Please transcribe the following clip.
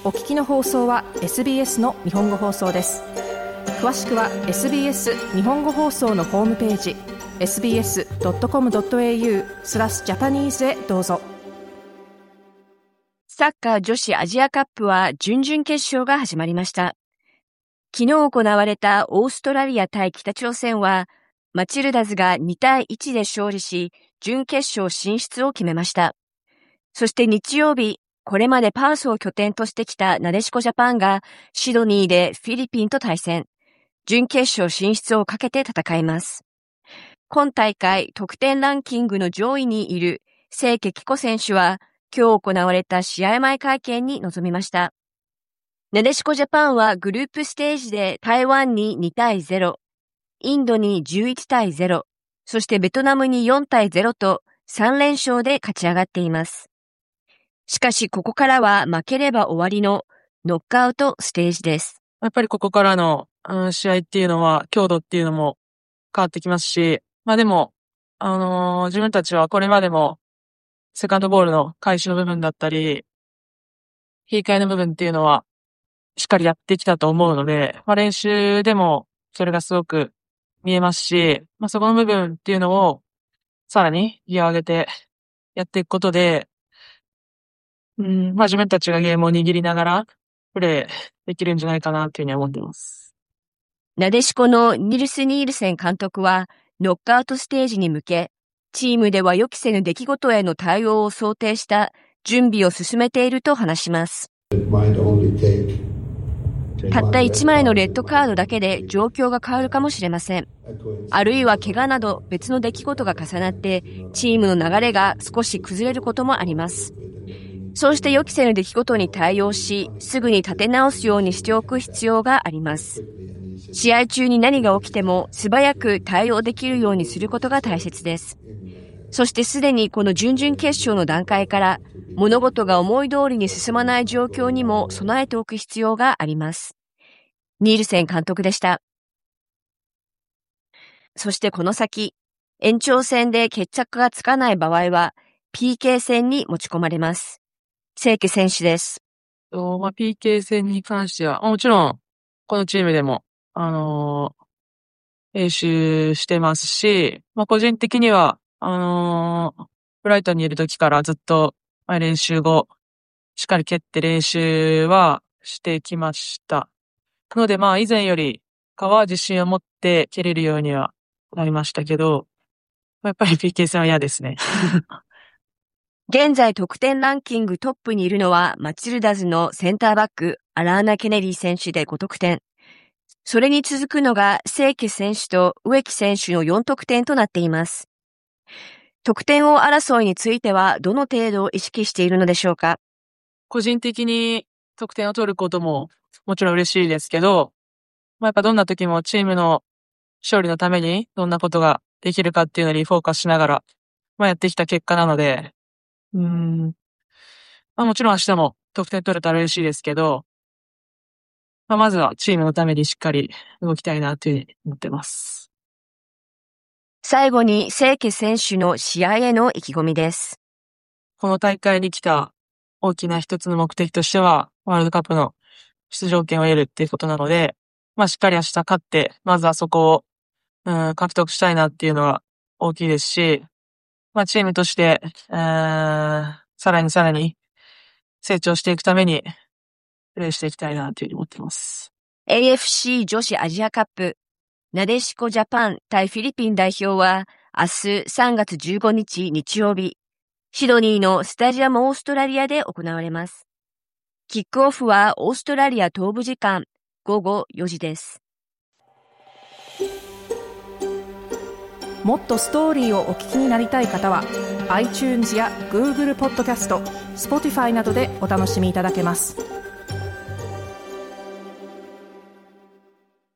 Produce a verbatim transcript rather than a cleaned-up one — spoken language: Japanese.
お聞きの放送は エスビーエス の日本語放送です。詳しくは エスビーエス 日本語放送のホームページ エスビーエスドットコムドットエーユー スラスジャパニーズへどうぞ。 サッカー女子アジアカップは準々決勝が始まりました。昨日行われたオーストラリア対北朝鮮はマチルダズがにたいいちで勝利し、準決勝進出を決めました。そして日曜日、これまでパースを拠点としてきたなでしこジャパンがシドニーでフィリピンと対戦、準決勝進出をかけて戦います。今大会得点ランキングの上位にいる清家貴子選手は今日行われた試合前会見に臨みました。なでしこジャパンはグループステージで台湾ににたいゼロ、インドにじゅういちたいゼロ、そしてベトナムによんたいゼロとさんれんしょうで勝ち上がっています。しかしここからは負ければ終わりのノックアウトステージです。 やっぱりここからの、うん、試合っていうのは強度っていうのも変わってきますし、まあでも、あのー、自分たちはこれまでもセカンドボールの開始の部分だったり、切り替えの部分っていうのはしっかりやってきたと思うので、まあ練習でもそれがすごく見えますし、まあそこの部分っていうのをさらにギアを上げてやっていくことで、うん、まあ自分たちがゲームを握りながらプレーできるんじゃないかなというふうに思っています。 なでしこのニルス・ニールセン監督はノックアウトステージに向け、チームでは予期せぬ出来事への対応を想定した準備を進めていると話します。たったいちまいのレッドカードだけで状況が変わるかもしれません。あるいは怪我など別の出来事が重なってチームの流れが少し崩れることもあります。そうして予期せぬ出来事に対応し、すぐに立て直すようにしておく必要があります。試合中に何が起きても素早く対応できるようにすることが大切です。そしてすでにこの準々決勝の段階から物事が思い通りに進まない状況にも備えておく必要があります。ニールセン監督でした。そしてこの先、延長戦で決着がつかない場合は ピーケー 戦に持ち込まれます。清家選手です。 まあ、ピーケー 戦に関しては、もちろん、このチームでも、あのー、練習してますし、まあ、個人的には、あのー、ブライトンにいる時からずっと、まあ、練習後、しっかり蹴って練習はしてきました。なので、まあ、以前よりかは自信を持って蹴れるようにはなりましたけど、やっぱり ピーケー 戦は嫌ですね。 現在得点ランキングトップにいるのはマチルダズのセンターバックアラーナ・ケネディ選手でごとくてん。それに続くのが清家選手と植木選手のよんとくてんとなっています。得点王争いについてはどの程度意識しているのでしょうか？ 個人的に得点を取ることももちろん嬉しいですけど、まあ、やっぱどんな時もチームの勝利のためにどんなことができるかっていうのにフォーカスしながら、まあ、やってきた結果なので、うーんまあ、もちろん明日も得点取れたら嬉しいですけど、まあ、まずはチームのためにしっかり動きたいなというふうに思ってます。 最後に清家選手の試合への意気込みです。 この大会に来た大きな一つの目的としては、ワールドカップの出場権を得るっていうことなので、まあしっかり明日勝って、まずはそこを、うん、獲得したいなっていうのは大きいですし、まあチームとして、えー、さらにさらに成長していくためにプレーしていきたいなというふうに思っています。 エーエフシー 女子アジアカップ、なでしこジャパン対フィリピン代表は明日さんがつじゅうごにち日曜日、シドニーのスタジアムオーストラリアで行われます。キックオフはオーストラリア東部時間ごごよじです。 もっとストーリーをお聞きになりたい方は iTunes や Google ポッドキャスト、Spotify などでお楽しみいただけます。